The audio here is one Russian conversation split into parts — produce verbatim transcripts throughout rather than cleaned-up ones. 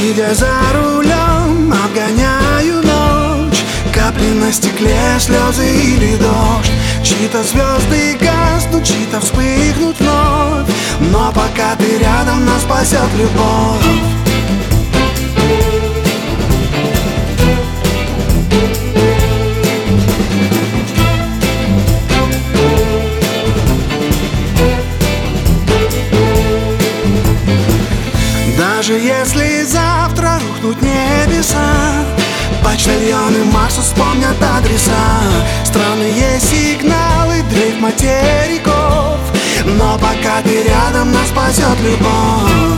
Сидя за рулем, обгоняю ночь, капли на стекле, слезы или дождь. Чьи-то звезды гаснут, чьи-то вспыхнут вновь, но пока ты рядом, нас спасет любовь. Даже если завтра рухнут небеса, почтальоны Марса вспомнят адреса. Странные сигналы, дрейф материков, но пока ты рядом, нас спасет любовь.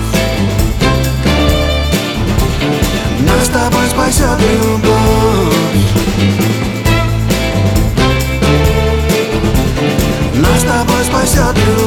Нас с тобой спасет любовь. Нас с тобой спасет любовь.